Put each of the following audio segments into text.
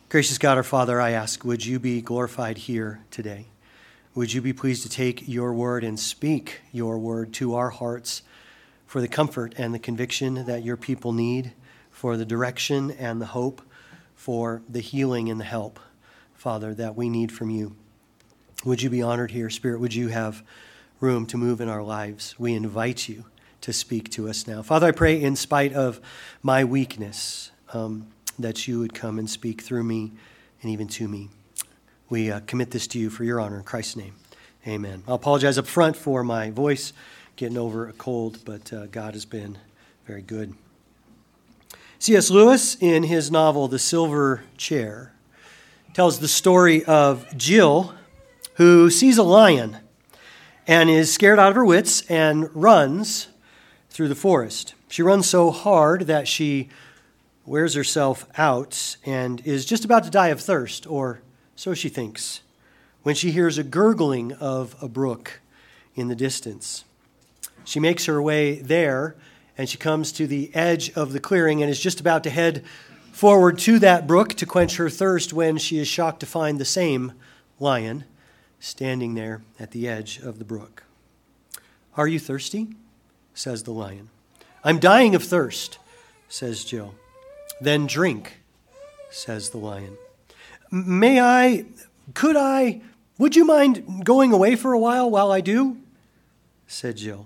Gracious God, our Father, I ask, would you be glorified here today? Would you be pleased to take your word and speak your word to our hearts for the comfort and the conviction that your people need, for the direction and the hope, for the healing and the help, Father, that we need from you. Would you be honored here, Spirit? Would you have room to move in our lives? We invite you to speak to us now. Father, I pray in spite of my weakness, that you would come and speak through me and even to me. We commit this to you for your honor in Christ's name. Amen. I'll apologize up front for my voice, getting over a cold, but God has been very good. C.S. Lewis, in his novel, The Silver Chair, tells the story of Jill, who sees a lion and is scared out of her wits and runs through the forest. She runs so hard that she wears herself out and is just about to die of thirst, or so she thinks, when she hears a gurgling of a brook in the distance. She makes her way there, and she comes to the edge of the clearing and is just about to head forward to that brook to quench her thirst when she is shocked to find the same lion standing there at the edge of the brook. "Are you thirsty?" says the lion. "I'm dying of thirst," says Jill. "Then drink," says the lion. Would you mind going away for a while I do?" said Jill.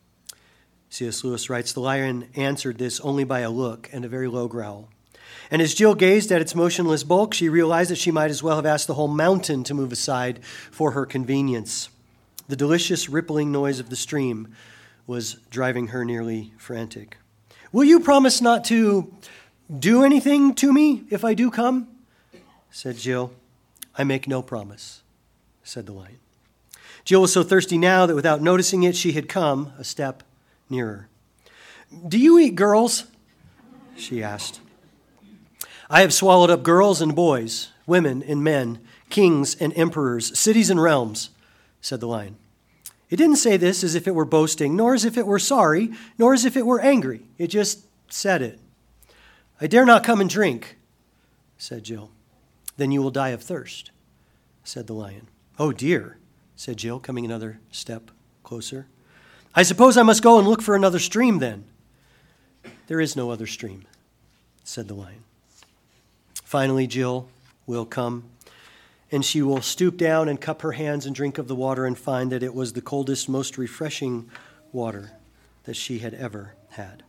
C.S. Lewis writes, the lion answered this only by a look and a very low growl. And as Jill gazed at its motionless bulk, she realized that she might as well have asked the whole mountain to move aside for her convenience. The delicious rippling noise of the stream was driving her nearly frantic. "Will you promise not to do anything to me if I do come?" said Jill. "I make no promise," said the lion. Jill was so thirsty now that without noticing it, she had come a step nearer. "Do you eat girls?" she asked. "I have swallowed up girls and boys, women and men, kings and emperors, cities and realms," said the lion. It didn't say this as if it were boasting, nor as if it were sorry, nor as if it were angry. It just said it. "I dare not come and drink," said Jill. "Then you will die of thirst," said the lion. "Oh dear," said Jill, coming another step closer. "I suppose I must go and look for another stream then." "There is no other stream," said the lion. Finally, Jill will come, and she will stoop down and cup her hands and drink of the water and find that it was the coldest, most refreshing water that she had ever had.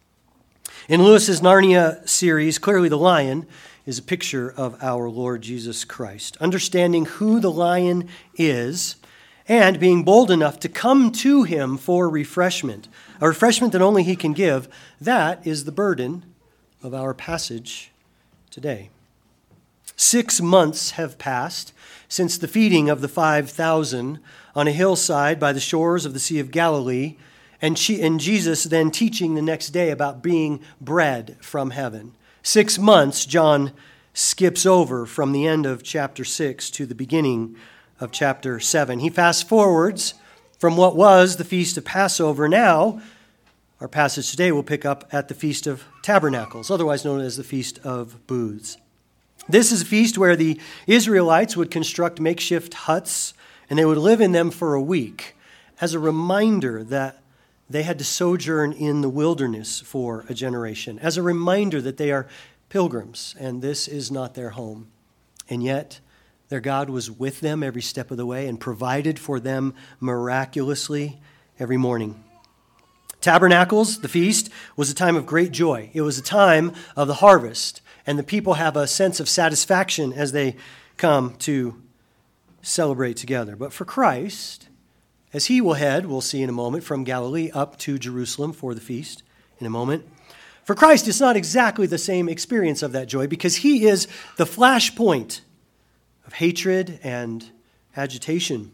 In Lewis's Narnia series, clearly the lion is a picture of our Lord Jesus Christ. Understanding who the lion is and being bold enough to come to him for refreshment, a refreshment that only he can give, that is the burden of our passage today. 6 months have passed since the feeding of the 5,000 on a hillside by the shores of the Sea of Galilee, and Jesus then teaching the next day about being bread from heaven. 6 months, John skips over from the end of chapter 6 to the beginning of chapter 7. He fast forwards from what was the Feast of Passover. Now, our passage today will pick up at the Feast of Tabernacles, otherwise known as the Feast of Booths. This is a feast where the Israelites would construct makeshift huts, and they would live in them for a week as a reminder that they had to sojourn in the wilderness for a generation, as a reminder that they are pilgrims, and this is not their home. And yet, their God was with them every step of the way and provided for them miraculously every morning. Tabernacles, the feast, was a time of great joy. It was a time of the harvest, and the people have a sense of satisfaction as they come to celebrate together. But for Christ, as he will head, we'll see in a moment, from Galilee up to Jerusalem for the feast in a moment. For Christ, it's not exactly the same experience of that joy because he is the flashpoint of hatred and agitation.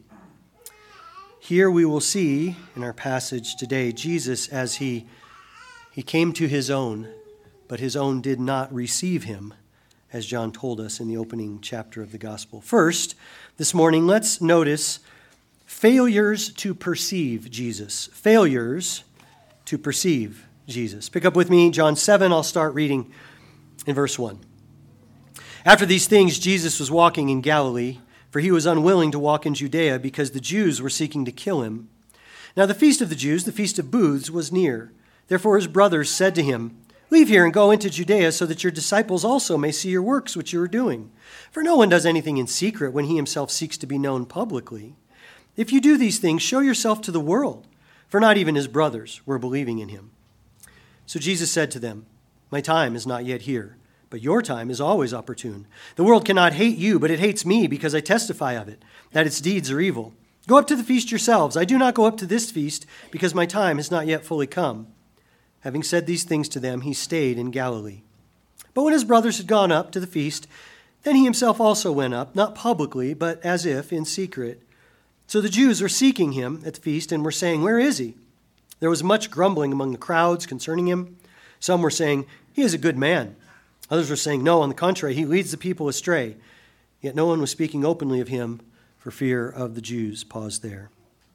Here we will see in our passage today, Jesus as he came to his own, but his own did not receive him, as John told us in the opening chapter of the gospel. First, this morning, let's notice failures to perceive Jesus. Failures to perceive Jesus. Pick up with me, John 7. I'll start reading in verse 1. After these things, Jesus was walking in Galilee, for he was unwilling to walk in Judea because the Jews were seeking to kill him. Now the feast of the Jews, the Feast of Booths, was near. Therefore his brothers said to him, "Leave here and go into Judea so that your disciples also may see your works which you are doing. For no one does anything in secret when he himself seeks to be known publicly. If you do these things, show yourself to the world." For not even his brothers were believing in him. So Jesus said to them, "My time is not yet here, but your time is always opportune. The world cannot hate you, but it hates me because I testify of it, that its deeds are evil. Go up to the feast yourselves. I do not go up to this feast because my time has not yet fully come." Having said these things to them, he stayed in Galilee. But when his brothers had gone up to the feast, then he himself also went up, not publicly, but as if in secret. So the Jews were seeking him at the feast and were saying, "Where is he?" There was much grumbling among the crowds concerning him. Some were saying, "He is a good man." Others were saying, "No, on the contrary, he leads the people astray." Yet no one was speaking openly of him for fear of the Jews. Pause there.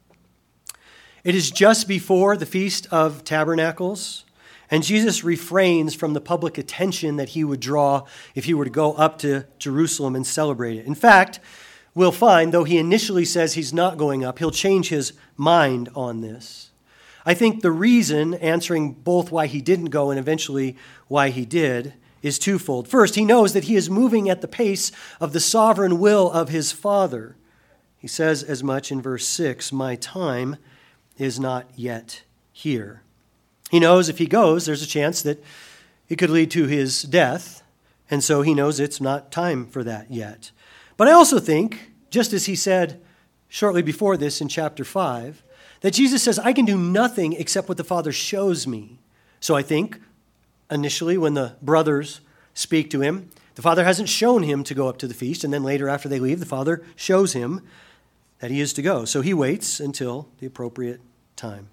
It is just before the Feast of Tabernacles, and Jesus refrains from the public attention that he would draw if he were to go up to Jerusalem and celebrate it. In fact, we'll find, though he initially says he's not going up, he'll change his mind on this. I think the reason, answering both why he didn't go and eventually why he did, is twofold. First, he knows that he is moving at the pace of the sovereign will of his Father. He says as much in verse 6, "My time is not yet here." He knows if he goes, there's a chance that it could lead to his death, and so he knows it's not time for that yet. But I also think, just as he said shortly before this in chapter 5, that Jesus says, "I can do nothing except what the Father shows me." So I think, initially, when the brothers speak to him, the Father hasn't shown him to go up to the feast, and then later after they leave, the Father shows him that he is to go. So he waits until the appropriate time.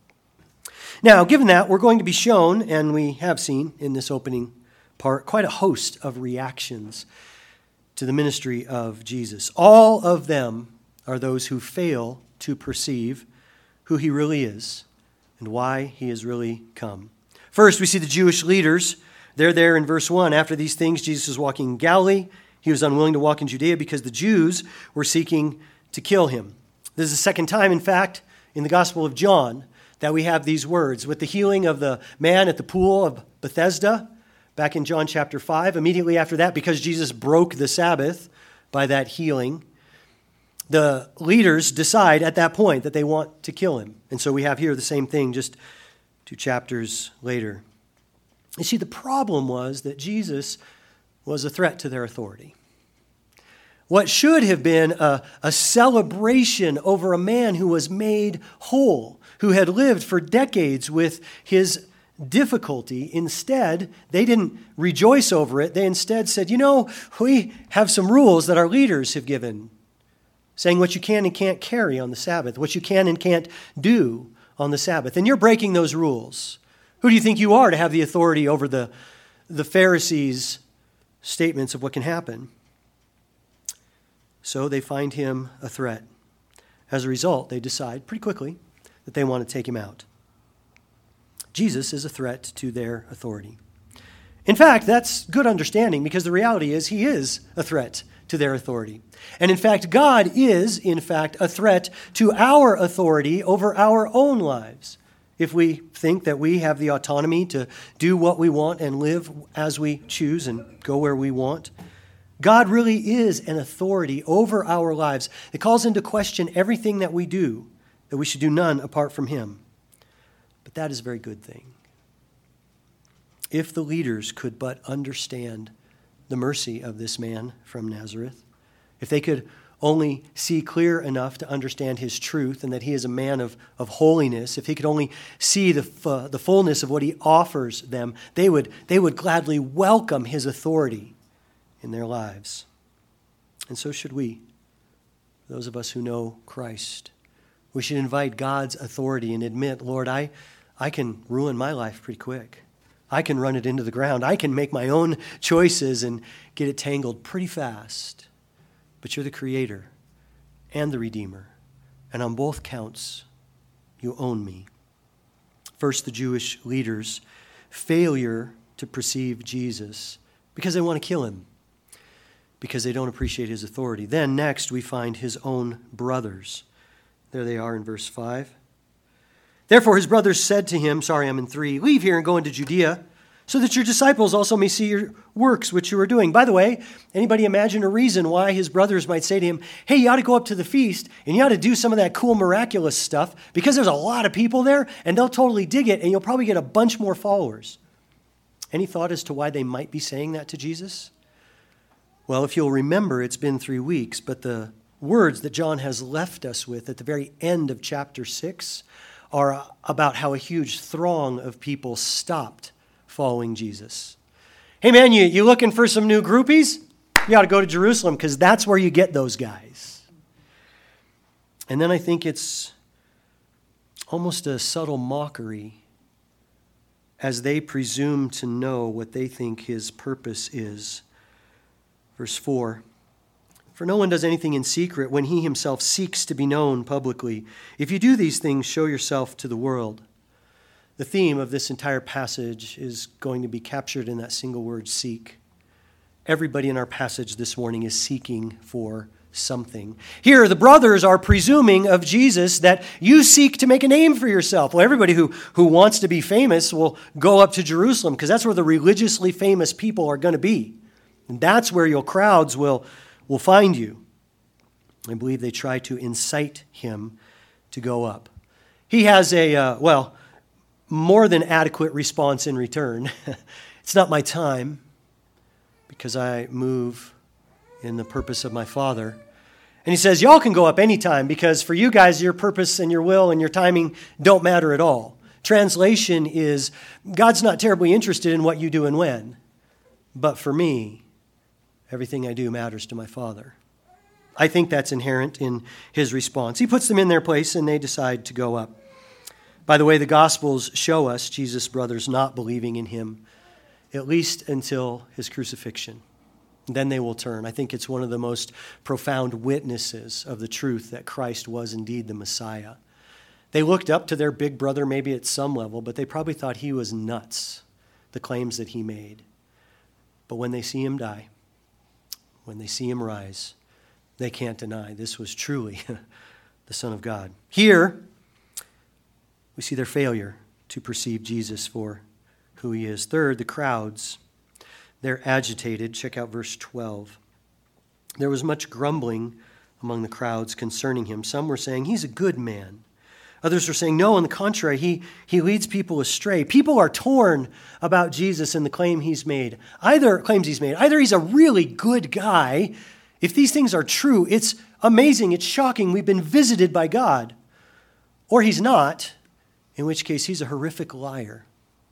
Now, given that, we're going to be shown, and we have seen in this opening part, quite a host of reactions to the ministry of Jesus. All of them are those who fail to perceive who he really is and why he has really come. First, we see the Jewish leaders. They're there in verse 1. After these things, Jesus was walking in Galilee. He was unwilling to walk in Judea because the Jews were seeking to kill him. This is the second time, in fact, in the Gospel of John that we have these words. With the healing of the man at the pool of Bethesda, back in John chapter 5, immediately after that, because Jesus broke the Sabbath by that healing, the leaders decide at that point that they want to kill him. And so we have here the same thing just 2 chapters later. You see, the problem was that Jesus was a threat to their authority. What should have been a celebration over a man who was made whole, who had lived for decades with his difficulty, instead, they didn't rejoice over it. They instead said, we have some rules that our leaders have given, saying what you can and can't carry on the Sabbath, what you can and can't do on the Sabbath. And you're breaking those rules. Who do you think you are to have the authority over the Pharisees' statements of what can happen? So they find him a threat. As a result, they decide pretty quickly that they want to take him out. Jesus is a threat to their authority. In fact, that's good understanding because the reality is he is a threat to their authority. And in fact, God is, in fact, a threat to our authority over our own lives. If we think that we have the autonomy to do what we want and live as we choose and go where we want, God really is an authority over our lives. It calls into question everything that we do, that we should do none apart from him. But that is a very good thing. If the leaders could but understand the mercy of this man from Nazareth, if they could only see clear enough to understand his truth and that he is a man of holiness, if he could only see the fullness of what he offers them, they would gladly welcome his authority in their lives. And so should we, those of us who know Christ. We should invite God's authority and admit, Lord, I can ruin my life pretty quick. I can run it into the ground. I can make my own choices and get it tangled pretty fast. But you're the Creator and the Redeemer. And on both counts, you own me. First, the Jewish leaders' failure to perceive Jesus because they want to kill him. because they don't appreciate his authority. Then next we find his own brothers. There they are in verse 5. Therefore his brothers said to him, I'm in 3, leave here and go into Judea, so that your disciples also may see your works which you are doing. By the way, anybody imagine a reason why his brothers might say to him, hey, you ought to go up to the feast and you ought to do some of that cool miraculous stuff because there's a lot of people there and they'll totally dig it and you'll probably get a bunch more followers. Any thought as to why they might be saying that to Jesus? Well, if you'll remember, it's been 3 weeks, but the words that John has left us with at the very end of chapter 6 are about how a huge throng of people stopped following Jesus. Hey man, you looking for some new groupies? You ought to go to Jerusalem because that's where you get those guys. And then I think it's almost a subtle mockery as they presume to know what they think his purpose is. Verse 4, for no one does anything in secret when he himself seeks to be known publicly. If you do these things, show yourself to the world. The theme of this entire passage is going to be captured in that single word, seek. Everybody in our passage this morning is seeking for something. Here, the brothers are presuming of Jesus that you seek to make a name for yourself. Well, everybody who wants to be famous will go up to Jerusalem because that's where the religiously famous people are going to be. And that's where your crowds will find you. I believe they try to incite him to go up. He has more than adequate response in return. It's not my time because I move in the purpose of my Father. And he says, y'all can go up anytime because for you guys, your purpose and your will and your timing don't matter at all. Translation is, God's not terribly interested in what you do and when. But for me, everything I do matters to my Father. I think that's inherent in his response. He puts them in their place and they decide to go up. By the way, the Gospels show us Jesus' brothers not believing in him, at least until his crucifixion. Then they will turn. I think it's one of the most profound witnesses of the truth that Christ was indeed the Messiah. They looked up to their big brother maybe at some level, but they probably thought he was nuts, the claims that he made. But when they see him die, when they see him rise, they can't deny this was truly the Son of God. Here, we see their failure to perceive Jesus for who he is. Third, the crowds, they're agitated. Check out verse 12. There was much grumbling among the crowds concerning him. Some were saying, he's a good man. Others were saying, no, on the contrary, he leads people astray. People are torn about Jesus and the claims he's made. Either he's a really good guy. If these things are true, it's amazing, it's shocking, we've been visited by God. Or he's not, in which case he's a horrific liar.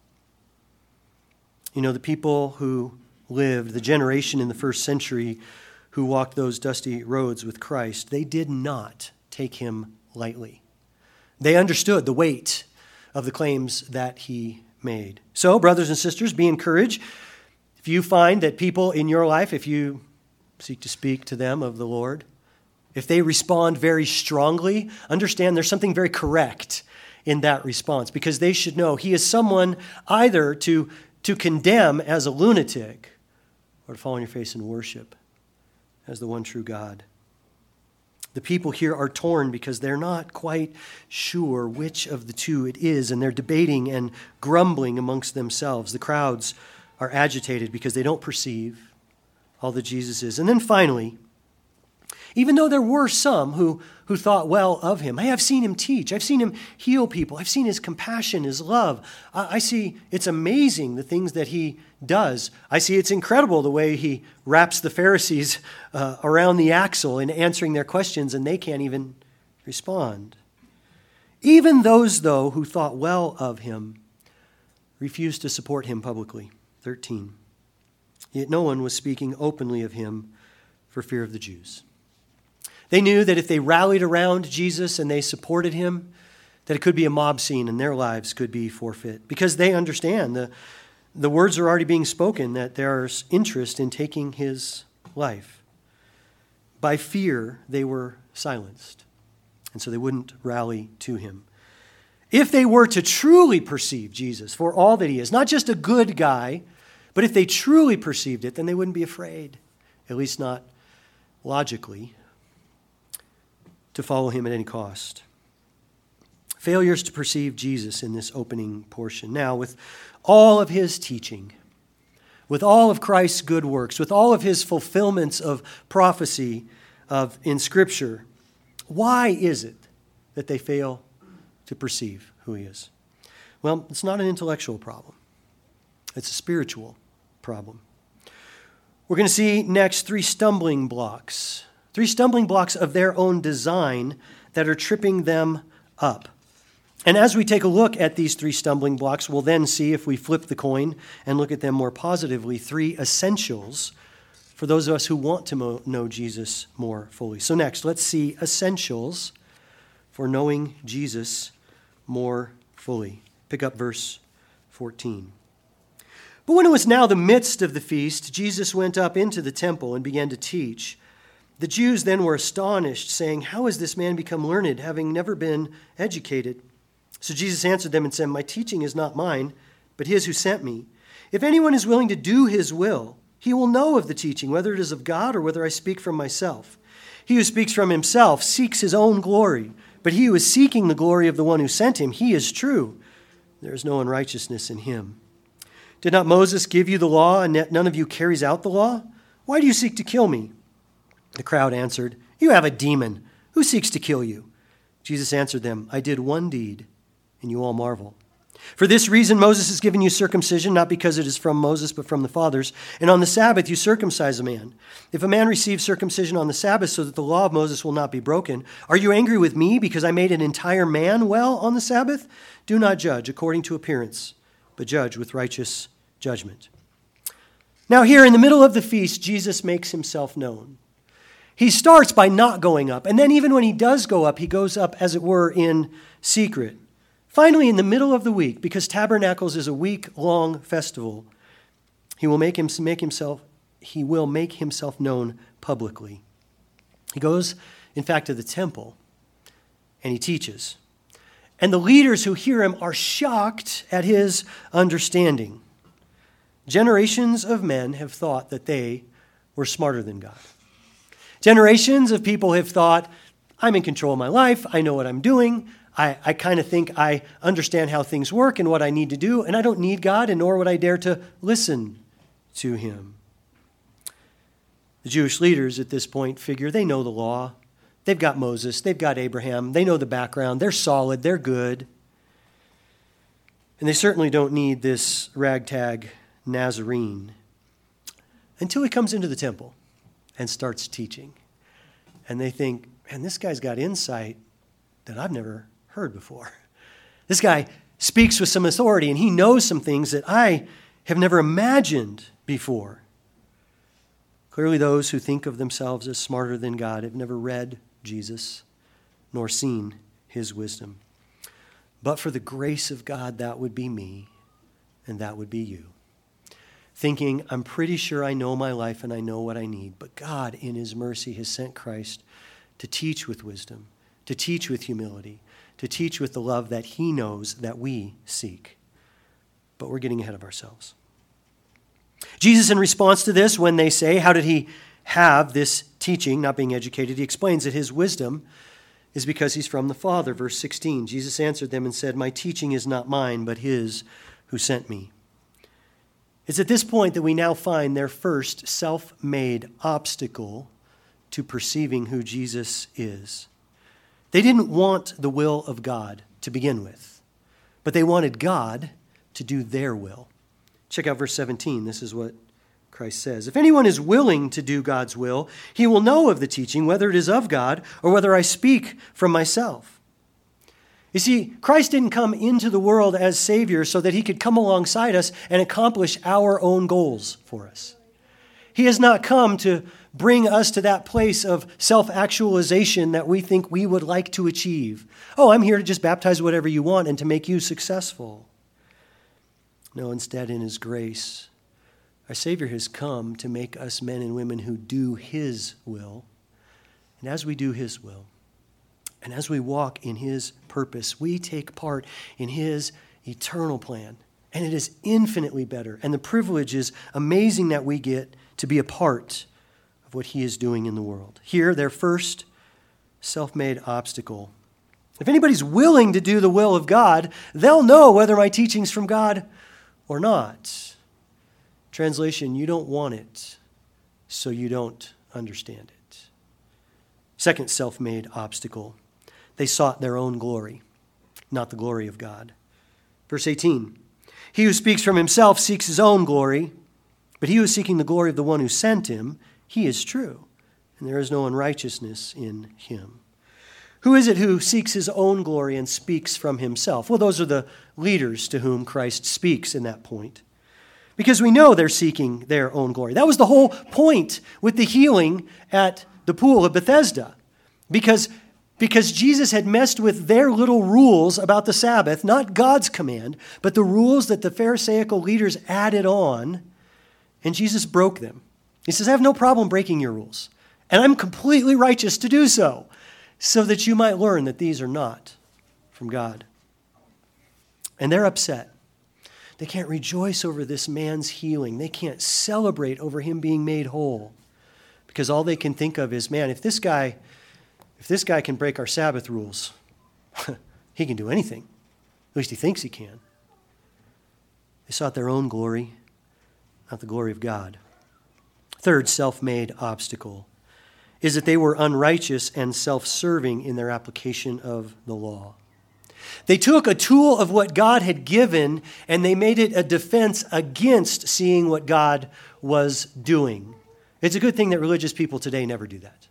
You know, the people who lived, the generation in the first century who walked those dusty roads with Christ, they did not take him lightly. They understood the weight of the claims that he made. So, brothers and sisters, be encouraged. If you find that people in your life, if you seek to speak to them of the Lord, if they respond very strongly, understand there's something very correct in that response, because they should know he is someone either to condemn as a lunatic or to fall on your face and worship as the one true God. The people here are torn because they're not quite sure which of the two it is, and they're debating and grumbling amongst themselves. The crowds are agitated because they don't perceive all that Jesus is. And then finally, even though there were some who thought well of him, hey, I've seen him teach, I've seen him heal people, I've seen his compassion, his love. I see it's amazing the things that he does. I see it's incredible the way he wraps the Pharisees around the axle in answering their questions, and they can't even respond. Even those, though, who thought well of him refused to support him publicly. 13. Yet no one was speaking openly of him for fear of the Jews. They knew that if they rallied around Jesus and they supported him, that it could be a mob scene and their lives could be forfeit. Because they understand the words are already being spoken that there's interest in taking his life. By fear, they were silenced. And so they wouldn't rally to him. If they were to truly perceive Jesus for all that he is, not just a good guy, but if they truly perceived it, then they wouldn't be afraid. at least not logically, to follow him at any cost. Failures to perceive Jesus in this opening portion. Now, with all of his teaching, with all of Christ's good works, with all of his fulfillments of prophecy in Scripture, why is it that they fail to perceive who he is? Well, it's not an intellectual problem. It's a spiritual problem. We're going to see next three stumbling blocks of their own design that are tripping them up. And as we take a look at these three stumbling blocks, we'll then see, if we flip the coin and look at them more positively, three essentials for those of us who want to know Jesus more fully. So next, let's see essentials for knowing Jesus more fully. Pick up verse 14. But when it was now the midst of the feast, Jesus went up into the temple and began to teach. The Jews then were astonished, saying, "How has this man become learned, having never been educated?" So Jesus answered them and said, "My teaching is not mine, but his who sent me. If anyone is willing to do his will, he will know of the teaching, whether it is of God or whether I speak from myself. He who speaks from himself seeks his own glory, but he who is seeking the glory of the one who sent him, he is true. There is no unrighteousness in him. Did not Moses give you the law, and yet none of you carries out the law? Why do you seek to kill me?" The crowd answered, "You have a demon. Who seeks to kill you?" Jesus answered them, "I did one deed, and you all marvel. For this reason Moses has given you circumcision, not because it is from Moses, but from the fathers. And on the Sabbath you circumcise a man. If a man receives circumcision on the Sabbath so that the law of Moses will not be broken, are you angry with me because I made an entire man well on the Sabbath? Do not judge according to appearance, but judge with righteous judgment." Now here in the middle of the feast, Jesus makes himself known. He starts by not going up, and then even when he does go up, he goes up, as it were, in secret. Finally, in the middle of the week, because Tabernacles is a week-long festival, he will make himself known publicly. He goes, in fact, to the temple, and he teaches. And the leaders who hear him are shocked at his understanding. Generations of men have thought that they were smarter than God. Generations of people have thought, I'm in control of my life, I know what I'm doing, I kind of think I understand how things work and what I need to do, and I don't need God, and nor would I dare to listen to him. The Jewish leaders at this point figure they know the law. They've got Moses, they've got Abraham, they know the background, they're solid, they're good. And they certainly don't need this ragtag Nazarene until he comes into the temple and starts teaching. And they think, man, this guy's got insight that I've never heard before. This guy speaks with some authority, and he knows some things that I have never imagined before. Clearly, those who think of themselves as smarter than God have never read Jesus nor seen his wisdom. But for the grace of God, that would be me, and that would be you. Thinking, I'm pretty sure I know my life and I know what I need, but God, in his mercy, has sent Christ to teach with wisdom, to teach with humility, to teach with the love that he knows that we seek. But we're getting ahead of ourselves. Jesus, in response to this, when they say, how did he have this teaching, not being educated, he explains that his wisdom is because he's from the Father. Verse 16, Jesus answered them and said, "My teaching is not mine, but his who sent me." It's at this point that we now find their first self-made obstacle to perceiving who Jesus is. They didn't want the will of God to begin with, but they wanted God to do their will. Check out verse 17. This is what Christ says. "If anyone is willing to do God's will, he will know of the teaching, whether it is of God or whether I speak from myself." You see, Christ didn't come into the world as Savior so that he could come alongside us and accomplish our own goals for us. He has not come to bring us to that place of self-actualization that we think we would like to achieve. Oh, I'm here to just baptize whatever you want and to make you successful. No, instead, in his grace, our Savior has come to make us men and women who do his will. And as we do his will, and as we walk in his purpose, we take part in his eternal plan. And it is infinitely better. And the privilege is amazing that we get to be a part of what he is doing in the world. Here, their first self-made obstacle. If anybody's willing to do the will of God, they'll know whether my teaching's from God or not. Translation, you don't want it, so you don't understand it. Second self-made obstacle. They sought their own glory, not the glory of God. Verse 18, he who speaks from himself seeks his own glory, but he who is seeking the glory of the one who sent him, he is true, and there is no unrighteousness in him. Who is it who seeks his own glory and speaks from himself? Well, those are the leaders to whom Christ speaks in that point. Because we know they're seeking their own glory. That was the whole point with the healing at the pool of Bethesda. Because Jesus had messed with their little rules about the Sabbath, not God's command, but the rules that the Pharisaical leaders added on, and Jesus broke them. He says, I have no problem breaking your rules, and I'm completely righteous to do so that you might learn that these are not from God. And they're upset. They can't rejoice over this man's healing. They can't celebrate over him being made whole, because all they can think of is, man, if this guy can break our Sabbath rules, he can do anything. At least he thinks he can. They sought their own glory, not the glory of God. Third self-made obstacle is that they were unrighteous and self-serving in their application of the law. They took a tool of what God had given and they made it a defense against seeing what God was doing. It's a good thing that religious people today never do that.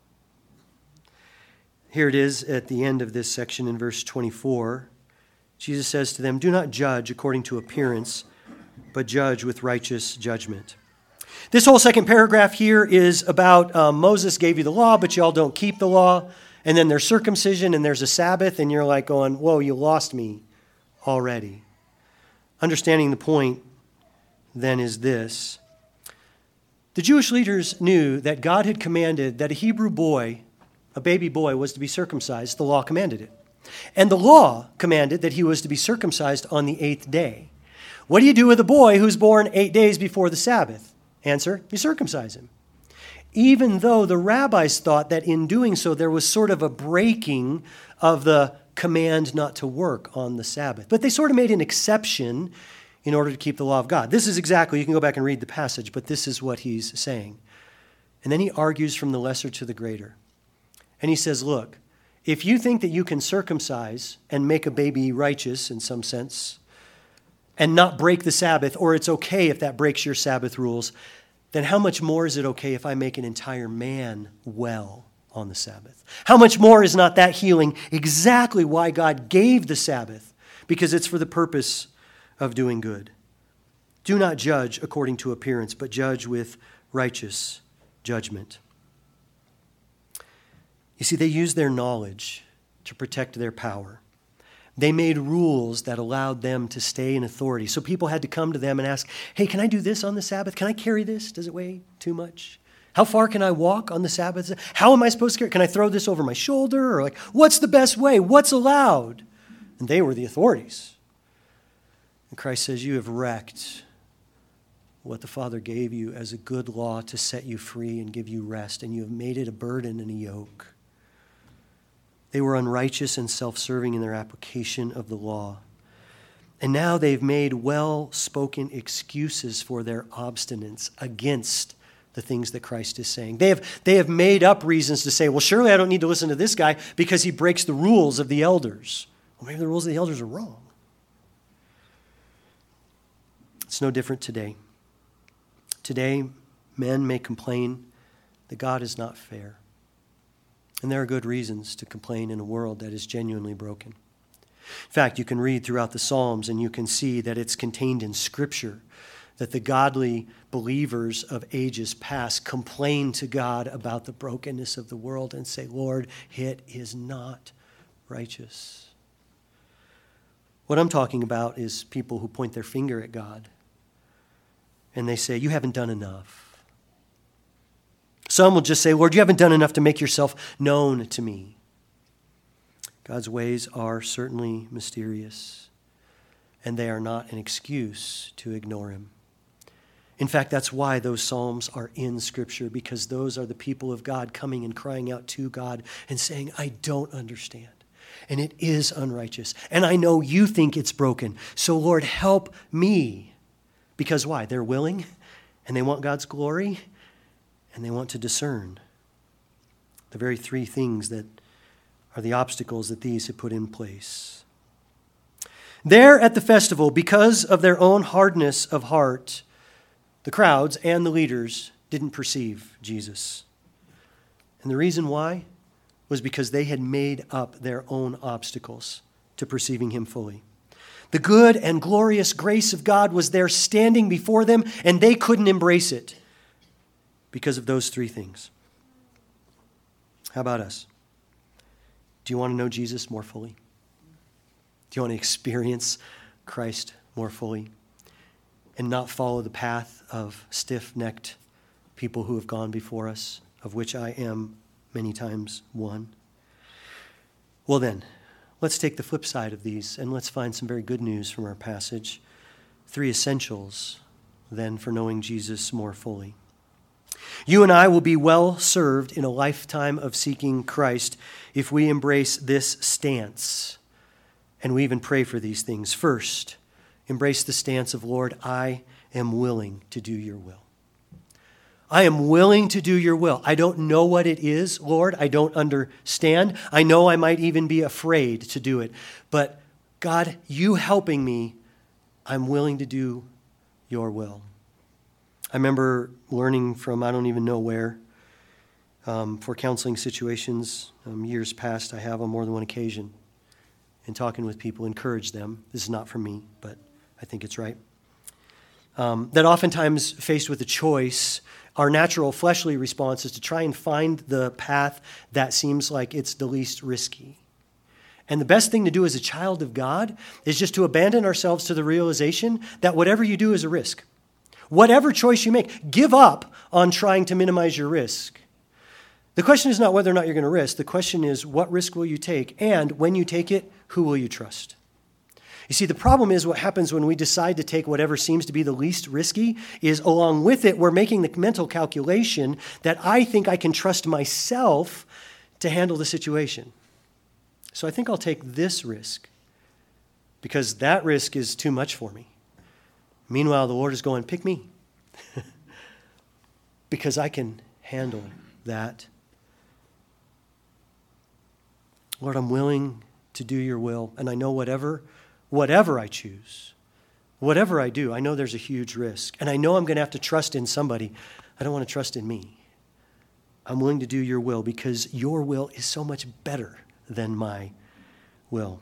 Here it is at the end of this section in verse 24. Jesus says to them, do not judge according to appearance, but judge with righteous judgment. This whole second paragraph here is about Moses gave you the law, but y'all don't keep the law. And then there's circumcision and there's a Sabbath, and you're like going, whoa, you lost me already. Understanding the point then is this. The Jewish leaders knew that God had commanded that a Hebrew boy, a baby boy, was to be circumcised. The law commanded it. And the law commanded that he was to be circumcised on the 8th day. What do you do with a boy who's born 8 days before the Sabbath? Answer, you circumcise him. Even though the rabbis thought that in doing so there was sort of a breaking of the command not to work on the Sabbath. But they sort of made an exception in order to keep the law of God. This is exactly, you can go back and read the passage, but this is what he's saying. And then he argues from the lesser to the greater. And he says, look, if you think that you can circumcise and make a baby righteous in some sense and not break the Sabbath, or it's okay if that breaks your Sabbath rules, then how much more is it okay if I make an entire man well on the Sabbath? How much more is not that healing exactly why God gave the Sabbath? Because it's for the purpose of doing good. Do not judge according to appearance, but judge with righteous judgment. You see, they used their knowledge to protect their power. They made rules that allowed them to stay in authority. So people had to come to them and ask, hey, can I do this on the Sabbath? Can I carry this? Does it weigh too much? How far can I walk on the Sabbath? How am I supposed to carry it? Can I throw this over my shoulder? Or what's the best way? What's allowed? And they were the authorities. And Christ says, you have wrecked what the Father gave you as a good law to set you free and give you rest, and you have made it a burden and a yoke. They were unrighteous and self-serving in their application of the law. And now they've made well-spoken excuses for their obstinance against the things that Christ is saying. They have made up reasons to say, well, surely I don't need to listen to this guy because he breaks the rules of the elders. Well, maybe the rules of the elders are wrong. It's no different today. Today, men may complain that God is not fair. And there are good reasons to complain in a world that is genuinely broken. In fact, you can read throughout the Psalms and you can see that it's contained in Scripture that the godly believers of ages past complain to God about the brokenness of the world and say, Lord, it is not righteous. What I'm talking about is people who point their finger at God and they say, you haven't done enough. Some will just say, Lord, you haven't done enough to make yourself known to me. God's ways are certainly mysterious, and they are not an excuse to ignore him. In fact, that's why those Psalms are in Scripture, because those are the people of God coming and crying out to God and saying, I don't understand. And it is unrighteous. And I know you think it's broken. So Lord, help me. Because why? They're willing and they want God's glory and they want to discern the very three things that are the obstacles that these have put in place. There at the festival, because of their own hardness of heart, the crowds and the leaders didn't perceive Jesus. And the reason why was because they had made up their own obstacles to perceiving him fully. The good and glorious grace of God was there standing before them, and they couldn't embrace it because of those three things. How about us? Do you want to know Jesus more fully? Do you want to experience Christ more fully and not follow the path of stiff-necked people who have gone before us, of which I am many times one? Well then, let's take the flip side of these and let's find some very good news from our passage. 3 essentials, then, for knowing Jesus more fully. You and I will be well served in a lifetime of seeking Christ if we embrace this stance. And we even pray for these things. First, embrace the stance of, Lord, I am willing to do your will. I am willing to do your will. I don't know what it is, Lord. I don't understand. I know I might even be afraid to do it. But God, you helping me, I'm willing to do your will. I remember learning from I don't even know where for counseling situations years past. I have on more than one occasion. And talking with people, encourage them. This is not from me, but I think it's right. That oftentimes faced with a choice, our natural fleshly response is to try and find the path that seems like it's the least risky. And the best thing to do as a child of God is just to abandon ourselves to the realization that whatever you do is a risk. Whatever choice you make, give up on trying to minimize your risk. The question is not whether or not you're going to risk. The question is, what risk will you take? And when you take it, who will you trust? You see, the problem is what happens when we decide to take whatever seems to be the least risky is along with it, we're making the mental calculation that I think I can trust myself to handle the situation. So I think I'll take this risk because that risk is too much for me. Meanwhile, the Lord is going, pick me because I can handle that. Lord, I'm willing to do your will, and I know whatever I choose, whatever I do, I know there's a huge risk, and I know I'm going to have to trust in somebody. I don't want to trust in me. I'm willing to do your will because your will is so much better than my will.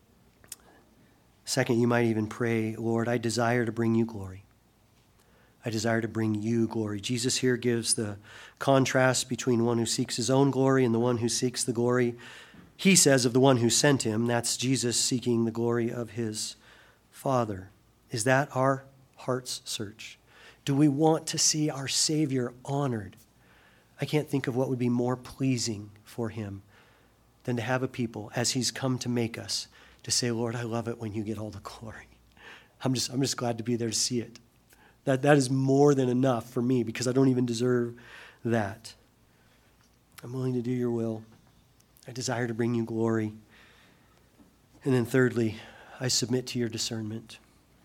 Second, you might even pray, Lord, I desire to bring you glory. I desire to bring you glory. Jesus here gives the contrast between one who seeks his own glory and the one who seeks the glory, he says, of the one who sent him. That's Jesus seeking the glory of his Father. Is that our heart's search? Do we want to see our Savior honored? I can't think of what would be more pleasing for him than to have a people, as he's come to make us, to say, Lord, I love it when you get all the glory. I'm just glad to be there to see it. That is more than enough for me because I don't even deserve that. I'm willing to do your will. I desire to bring you glory. And then thirdly, I submit to your discernment.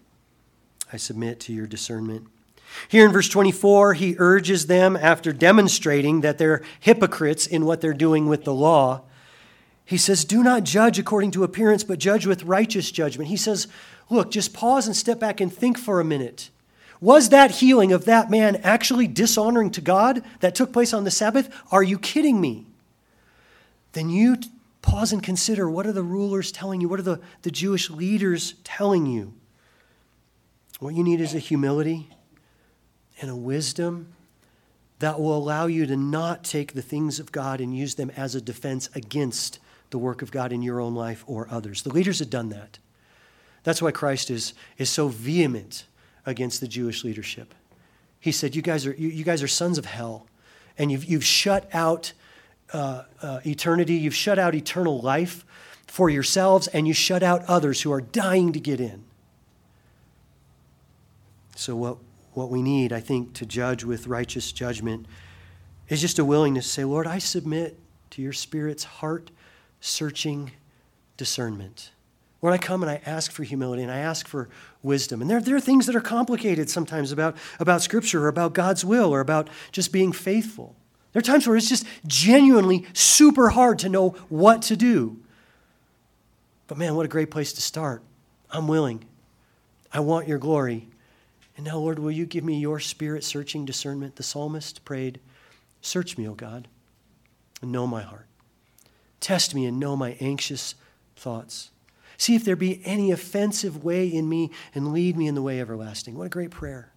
I submit to your discernment. Here in verse 24, he urges them, after demonstrating that they're hypocrites in what they're doing with the law, he says, do not judge according to appearance, but judge with righteous judgment. He says, look, just pause and step back and think for a minute. Was that healing of that man actually dishonoring to God that took place on the Sabbath? Are you kidding me? Then you pause and consider, what are the rulers telling you? What are the Jewish leaders telling you? What you need is a humility and a wisdom that will allow you to not take the things of God and use them as a defense against the work of God in your own life or others. The leaders had done that. That's why Christ is so vehement against the Jewish leadership. He said, you guys are sons of hell, and you've shut out eternity. You've shut out eternal life for yourselves, and you shut out others who are dying to get in. So what we need, I think, to judge with righteous judgment is just a willingness to say, Lord, I submit to your Spirit's heart-searching discernment. Lord, I come and I ask for humility and I ask for wisdom. And there are things that are complicated sometimes about Scripture or about God's will or about just being faithful. There are times where it's just genuinely super hard to know what to do. But man, what a great place to start. I'm willing. I want your glory. And now, Lord, will you give me your Spirit-searching discernment? The psalmist prayed, search me, O God, and know my heart. Test me and know my anxious thoughts. See if there be any offensive way in me and lead me in the way everlasting. What a great prayer.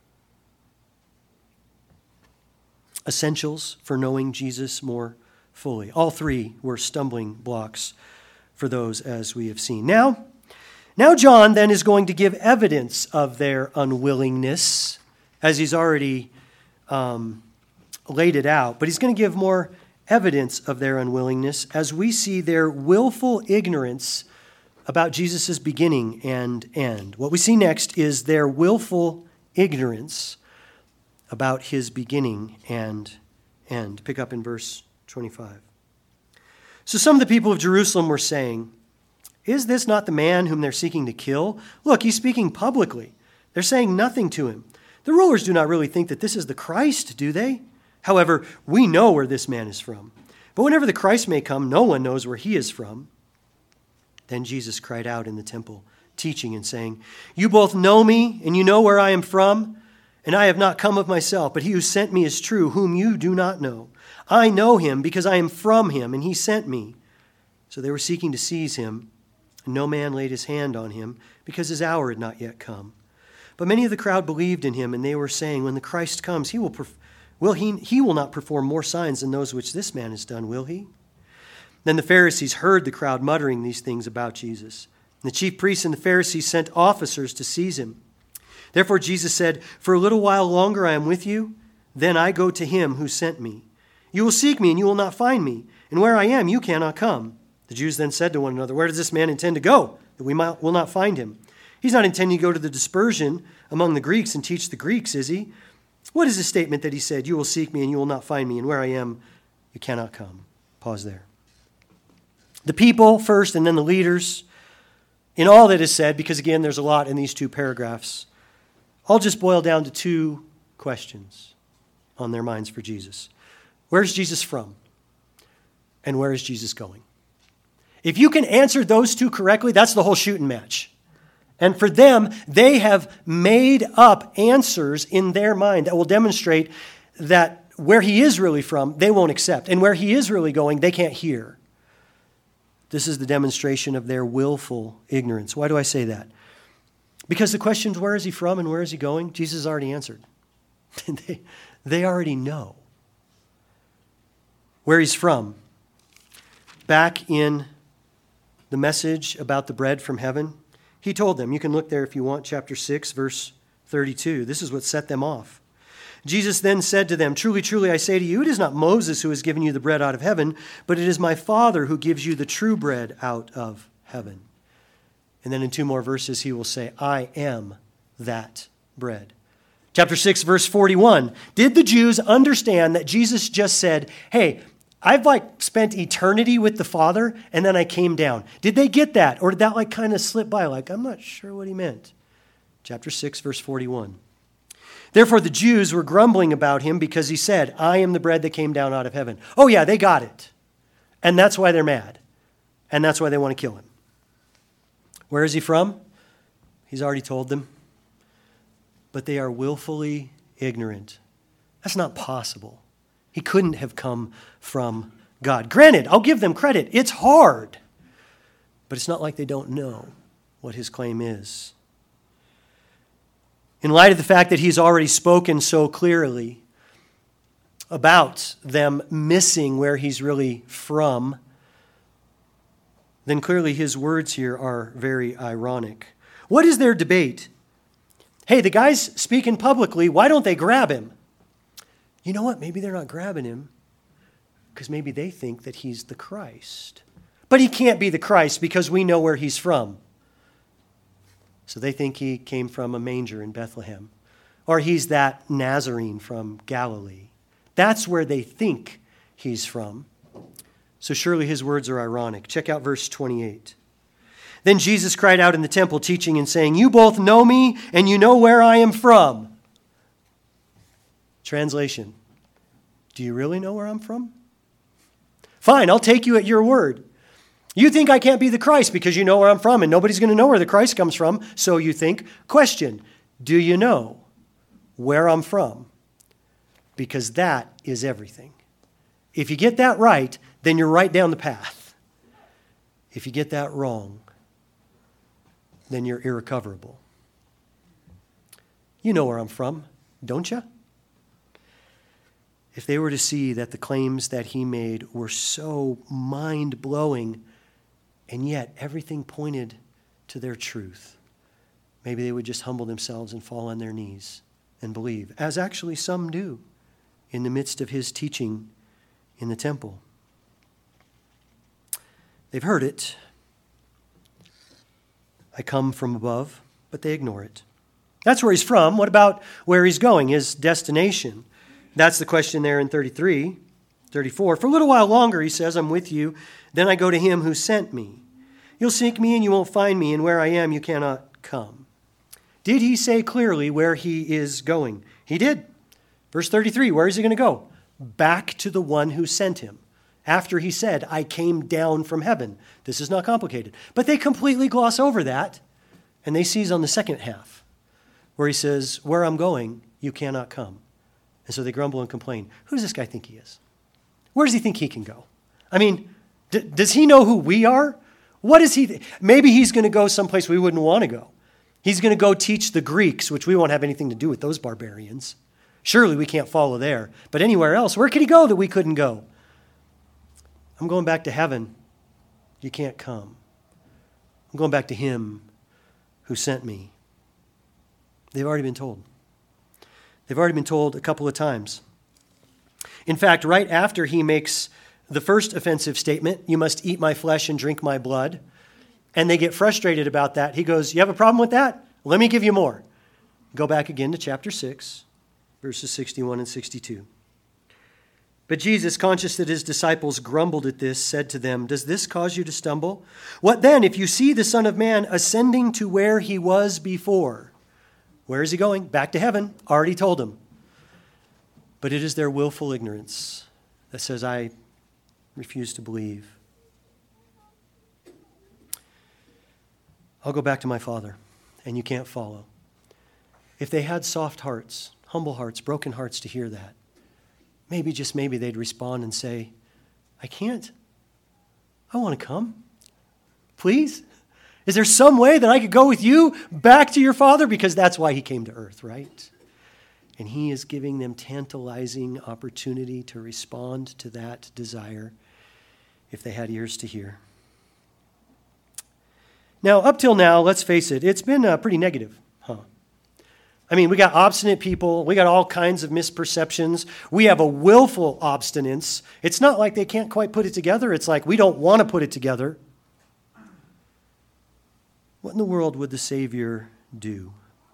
Essentials for knowing Jesus more fully. All three were stumbling blocks for those, as we have seen. Now John then is going to give evidence of their unwillingness, as he's already laid it out. But he's going to give more evidence of their unwillingness as we see their willful ignorance about Jesus' beginning and end. What we see next is their willful ignorance about his beginning and end. Pick up in verse 25. So some of the people of Jerusalem were saying, is this not the man whom they're seeking to kill? Look, he's speaking publicly. They're saying nothing to him. The rulers do not really think that this is the Christ, do they? However, we know where this man is from. But whenever the Christ may come, no one knows where he is from. Then Jesus cried out in the temple, teaching and saying, you both know me, and you know where I am from, and I have not come of myself, but he who sent me is true, whom you do not know. I know him because I am from him, and he sent me. So they were seeking to seize him, and no man laid his hand on him, because his hour had not yet come. But many of the crowd believed in him, and they were saying, when the Christ comes, he will not perform more signs than those which this man has done, will he? Then the Pharisees heard the crowd muttering these things about Jesus. And the chief priests and the Pharisees sent officers to seize him. Therefore Jesus said, for a little while longer I am with you, then I go to him who sent me. You will seek me, and you will not find me, and where I am you cannot come. The Jews then said to one another, where does this man intend to go, that we will not find him? He's not intending to go to the dispersion among the Greeks and teach the Greeks, is he? What is the statement that he said, you will seek me, and you will not find me, and where I am you cannot come? Pause there. The people first, and then the leaders, in all that is said, because again, there's a lot in these two paragraphs, all just boil down to two questions on their minds for Jesus. Where's Jesus from? And where is Jesus going? If you can answer those two correctly, that's the whole shooting match. And for them, they have made up answers in their mind that will demonstrate that where he is really from, they won't accept. And where he is really going, they can't hear. This is the demonstration of their willful ignorance. Why do I say that? Because the questions, where is he from and where is he going? Jesus already answered. They already know where he's from. Back in the message about the bread from heaven, he told them, you can look there if you want, chapter 6, verse 32. This is what set them off. Jesus then said to them, truly, truly, I say to you, it is not Moses who has given you the bread out of heaven, but it is my Father who gives you the true bread out of heaven. And then in two more verses, he will say, I am that bread. Chapter 6, verse 41. Did the Jews understand that Jesus just said, hey, I've spent eternity with the Father, and then I came down. Did they get that? Or did that kind of slip by? I'm not sure what he meant. Chapter 6, verse 41. Therefore the Jews were grumbling about him because he said, I am the bread that came down out of heaven. Oh yeah, they got it. And that's why they're mad. And that's why they want to kill him. Where is he from? He's already told them. But they are willfully ignorant. That's not possible. He couldn't have come from God. Granted, I'll give them credit. It's hard. But it's not like they don't know what his claim is. In light of the fact that he's already spoken so clearly about them missing where he's really from, then clearly his words here are very ironic. What is their debate? Hey, the guy's speaking publicly. Why don't they grab him? You know what? Maybe they're not grabbing him because maybe they think that he's the Christ. But he can't be the Christ because we know where he's from. So they think he came from a manger in Bethlehem. or he's that Nazarene from Galilee. That's where they think he's from. So surely his words are ironic. Check out verse 28. Then Jesus cried out in the temple, teaching and saying, "You both know me, and you know where I am from." Translation: do you really know where I'm from? Fine, I'll take you at your word. You think I can't be the Christ because you know where I'm from, and nobody's going to know where the Christ comes from, so you think. Question: do you know where I'm from? Because that is everything. If you get that right, then you're right down the path. If you get that wrong, then you're irrecoverable. You know where I'm from, don't you? If they were to see that the claims that he made were so mind-blowing, and yet everything pointed to their truth, maybe they would just humble themselves and fall on their knees and believe, as actually some do in the midst of his teaching in the temple. They've heard it. I come from above, but they ignore it. That's where he's from. What about where he's going, his destination? That's the question there in 33, 34. For a little while longer, he says, I'm with you. Then I go to him who sent me. You'll seek me and you won't find me, and where I am you cannot come. Did he say clearly where he is going? He did. Verse 33, where is he going to go? Back to the one who sent him. After he said, I came down from heaven. This is not complicated. But they completely gloss over that, and they seize on the second half, where he says, where I'm going, you cannot come. And so they grumble and complain. Who does this guy think he is? Where does he think he can go? I mean, does he know who we are? What is he? Maybe he's going to go someplace we wouldn't want to go. He's going to go teach the Greeks, which we won't have anything to do with those barbarians. Surely we can't follow there. But anywhere else, where could he go that we couldn't go? I'm going back to heaven. You can't come. I'm going back to him who sent me. They've already been told. They've already been told a couple of times. In fact, right after he makes the first offensive statement, you must eat my flesh and drink my blood, and they get frustrated about that, he goes, you have a problem with that? Let me give you more. Go back again to chapter 6, verses 61 and 62. But Jesus, conscious that his disciples grumbled at this, said to them, does this cause you to stumble? What then if you see the Son of Man ascending to where he was before? Where is he going? Back to heaven. Already told them. But it is their willful ignorance that says, I refuse to believe. I'll go back to my Father, and you can't follow. If they had soft hearts, humble hearts, broken hearts to hear that, maybe, just maybe, they'd respond and say, I can't. I want to come. Please? Is there some way that I could go with you back to your Father? Because that's why he came to earth, right? And he is giving them tantalizing opportunity to respond to that desire if they had ears to hear. Now, up till now, let's face it, it's been pretty negative, huh? I mean, we got obstinate people. We got all kinds of misperceptions. We have a willful obstinance. It's not like they can't quite put it together. It's like we don't want to put it together. What in the world would the Savior do?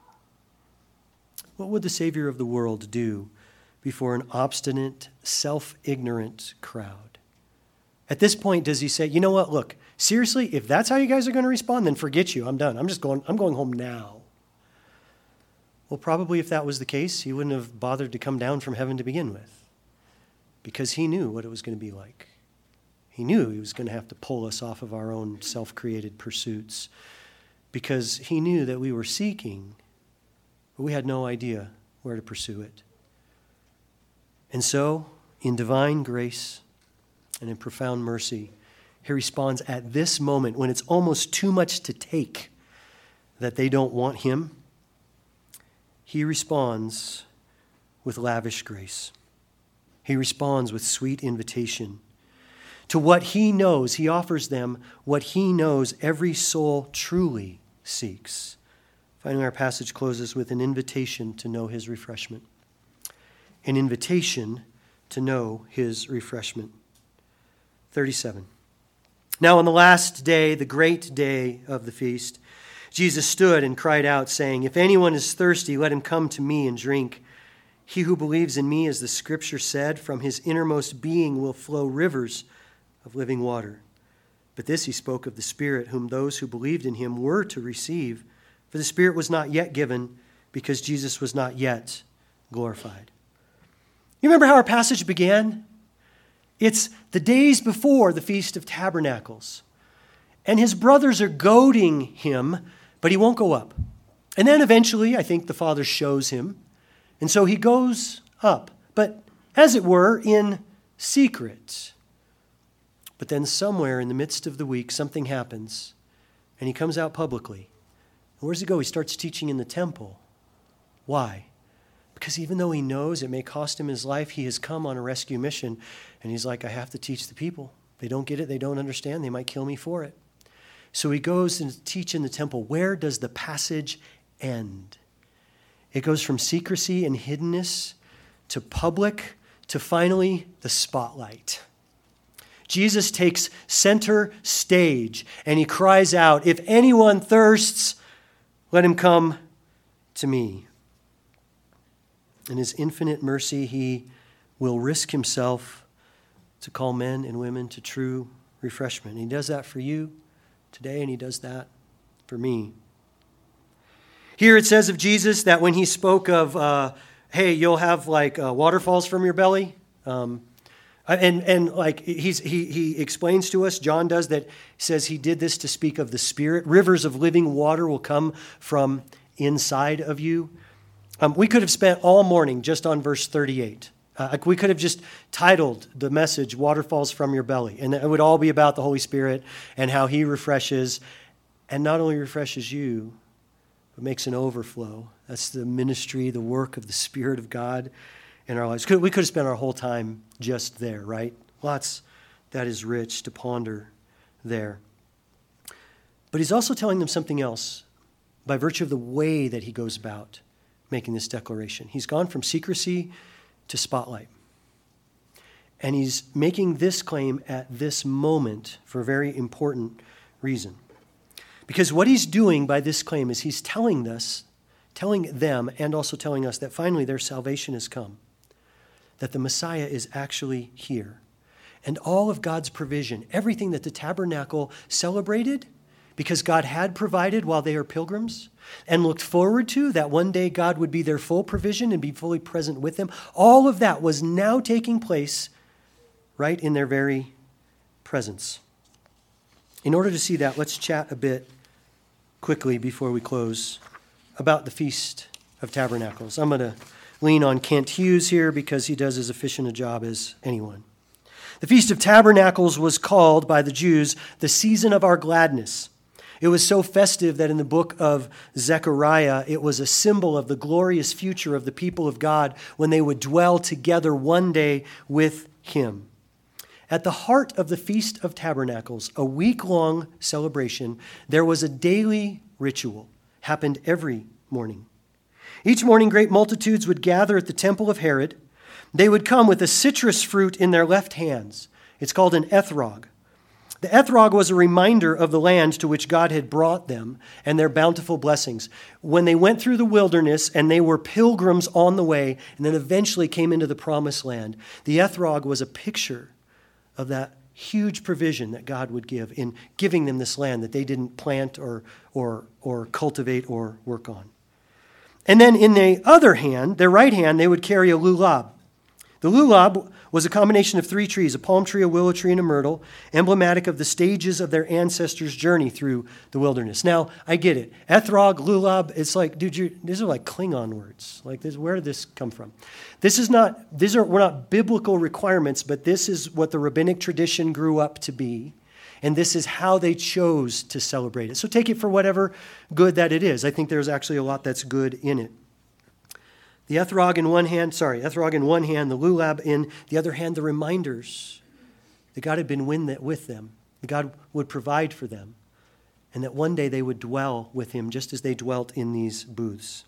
What would the Savior of the world do before an obstinate, self-ignorant crowd? At this point, does he say, you know what, look, seriously, if that's how you guys are going to respond, then forget you. I'm done. I'm going home now. Well, probably if that was the case, he wouldn't have bothered to come down from heaven to begin with, because he knew what it was going to be like. He knew he was going to have to pull us off of our own self-created pursuits, because he knew that we were seeking, but we had no idea where to pursue it. And so, in divine grace and in profound mercy, he responds at this moment when it's almost too much to take that they don't want him. He responds with lavish grace. He responds with sweet invitation. To what he knows, he offers them what he knows every soul truly seeks. Finally, our passage closes with an invitation to know his refreshment. An invitation to know his refreshment. 37. Now on the last day, the great day of the feast, Jesus stood and cried out, saying, "If anyone is thirsty, let him come to me and drink. He who believes in me, as the Scripture said, from his innermost being will flow rivers of living water." But this he spoke of the Spirit, whom those who believed in him were to receive, for the Spirit was not yet given, because Jesus was not yet glorified. You remember how our passage began? It's the days before the Feast of Tabernacles. And his brothers are goading him, but he won't go up. And then eventually, I think the Father shows him. And so he goes up, but as it were, in secret. But then somewhere in the midst of the week, something happens, and he comes out publicly. And where does he go? He starts teaching in the temple. Why? Because even though he knows it may cost him his life, he has come on a rescue mission, and he's like, I have to teach the people. They don't get it, they don't understand, they might kill me for it. So he goes and teach in the temple. Where does the passage end? It goes from secrecy and hiddenness to public to finally the spotlight. Jesus takes center stage and he cries out, "If anyone thirsts, let him come to me." In his infinite mercy, he will risk himself to call men and women to true refreshment. He does that for you today, and he does that for me. Here it says of Jesus that when he spoke of, hey, you'll have like waterfalls from your belly, and like he explains to us, John does, that says he did this to speak of the Spirit. Rivers of living water will come from inside of you. We could have spent all morning just on verse 38. We could have just titled the message, "Waterfalls from Your Belly," and it would all be about the Holy Spirit and how he refreshes, and not only refreshes you, but makes an overflow. That's the ministry, the work of the Spirit of God in our lives. We could have spent our whole time just there, right? Lots that is rich to ponder there. But he's also telling them something else by virtue of the way that he goes about making this declaration. He's gone from secrecy to spotlight. And he's making this claim at this moment for a very important reason. Because what he's doing by this claim is he's telling them, and also telling us that finally their salvation has come. That the Messiah is actually here. And all of God's provision, everything that the tabernacle celebrated, because God had provided while they are pilgrims, and looked forward to that one day God would be their full provision and be fully present with them, all of that was now taking place right in their very presence. In order to see that, let's chat a bit quickly before we close about the Feast of Tabernacles. I'm going to lean on Kent Hughes here because he does as efficient a job as anyone. The Feast of Tabernacles was called by the Jews the season of our gladness. It was so festive that in the book of Zechariah, it was a symbol of the glorious future of the people of God when they would dwell together one day with him. At the heart of the Feast of Tabernacles, a week-long celebration, there was a daily ritual, happened every morning. Each morning, great multitudes would gather at the temple of Herod. They would come with a citrus fruit in their left hands. It's called an ethrog. The ethrog was a reminder of the land to which God had brought them and their bountiful blessings. When they went through the wilderness and they were pilgrims on the way and then eventually came into the promised land, the ethrog was a picture of that huge provision that God would give in giving them this land that they didn't plant or cultivate or work on. And then in the other hand, their right hand, they would carry a lulab. The lulab was a combination of three trees, a palm tree, a willow tree, and a myrtle, emblematic of the stages of their ancestors' journey through the wilderness. Now, I get it. Ethrog, lulab, it's like, dude, these are like Klingon words. Like, where did this come from? We're not biblical requirements, but this is what the rabbinic tradition grew up to be. And this is how they chose to celebrate it. So take it for whatever good that it is. I think there's actually a lot that's good in it. The ethrog in one hand, the lulab in the other hand, the reminders that God had been with them, that God would provide for them, and that one day they would dwell with him just as they dwelt in these booths.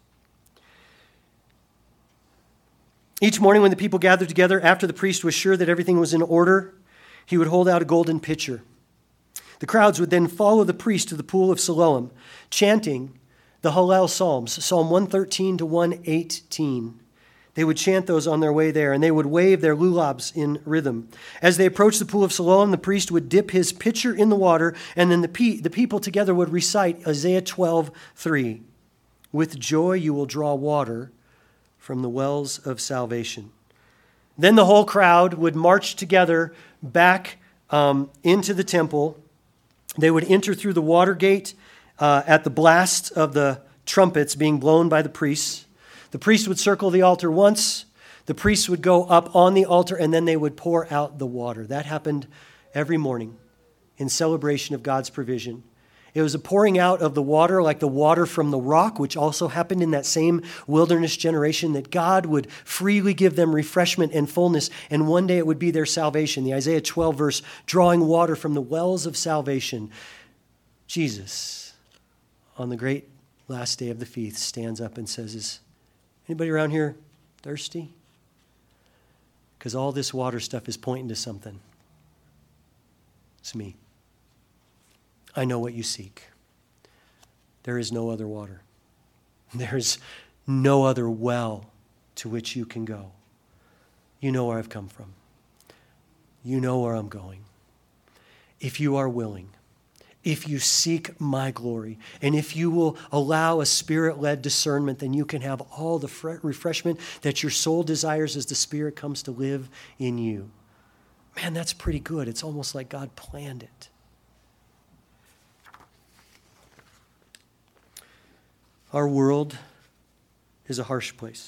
Each morning when the people gathered together, after the priest was sure that everything was in order, he would hold out a golden pitcher. The crowds would then follow the priest to the pool of Siloam, chanting the Hallel Psalms, Psalm 113 to 118. They would chant those on their way there, and they would wave their lulabs in rhythm. As they approached the pool of Siloam, the priest would dip his pitcher in the water, and then the people together would recite Isaiah 12:3. With joy you will draw water from the wells of salvation. Then the whole crowd would march together back into the temple. They would enter through the water gate at the blast of the trumpets being blown by the priests. The priest would circle the altar once. The priests would go up on the altar, and then they would pour out the water. That happened every morning in celebration of God's provision. It was a pouring out of the water like the water from the rock, which also happened in that same wilderness generation, that God would freely give them refreshment and fullness, and one day it would be their salvation. The Isaiah 12 verse, drawing water from the wells of salvation. Jesus, on the great last day of the feast, stands up and says, is anybody around here thirsty? Because all this water stuff is pointing to something. It's me. I know what you seek. There is no other water. There is no other well to which you can go. You know where I've come from. You know where I'm going. If you are willing, if you seek my glory, and if you will allow a Spirit-led discernment, then you can have all the refreshment that your soul desires as the Spirit comes to live in you. Man, that's pretty good. It's almost like God planned it. Our world is a harsh place.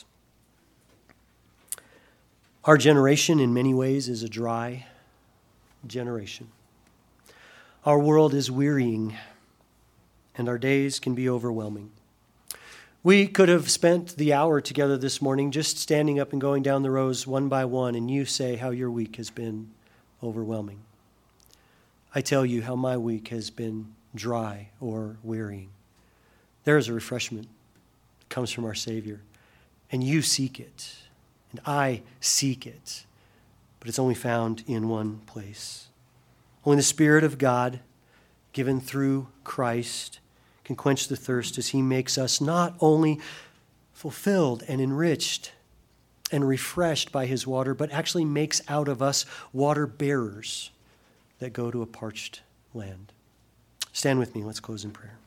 Our generation, in many ways, is a dry generation. Our world is wearying, and our days can be overwhelming. We could have spent the hour together this morning just standing up and going down the rows one by one, and you say how your week has been overwhelming. I tell you how my week has been dry or wearying. There is a refreshment that comes from our Savior, and you seek it, and I seek it, but it's only found in one place. Only the Spirit of God, given through Christ, can quench the thirst as he makes us not only fulfilled and enriched and refreshed by his water, but actually makes out of us water bearers that go to a parched land. Stand with me. Let's close in prayer.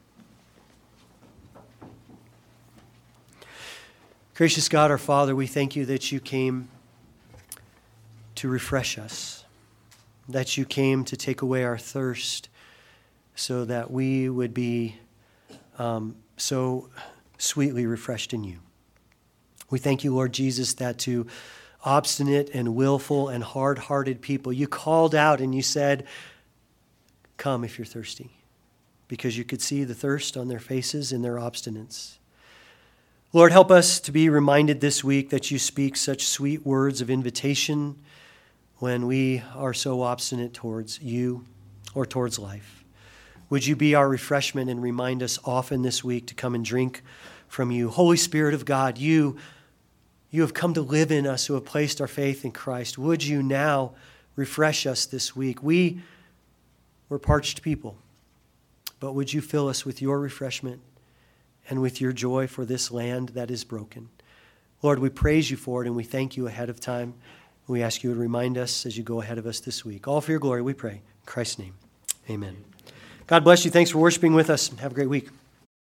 Gracious God, our Father, we thank you that you came to refresh us, that you came to take away our thirst so that we would be so sweetly refreshed in you. We thank you, Lord Jesus, that to obstinate and willful and hard-hearted people, you called out and you said, come if you're thirsty, because you could see the thirst on their faces in their obstinance. Lord, help us to be reminded this week that you speak such sweet words of invitation when we are so obstinate towards you or towards life. Would you be our refreshment and remind us often this week to come and drink from you. Holy Spirit of God, you have come to live in us who have placed our faith in Christ. Would you now refresh us this week? We're parched people, but would you fill us with your refreshment and with your joy for this land that is broken? Lord, we praise you for it, and we thank you ahead of time. We ask you to remind us as you go ahead of us this week. All for your glory, we pray. In Christ's name, amen. God bless you. Thanks for worshiping with us. Have a great week.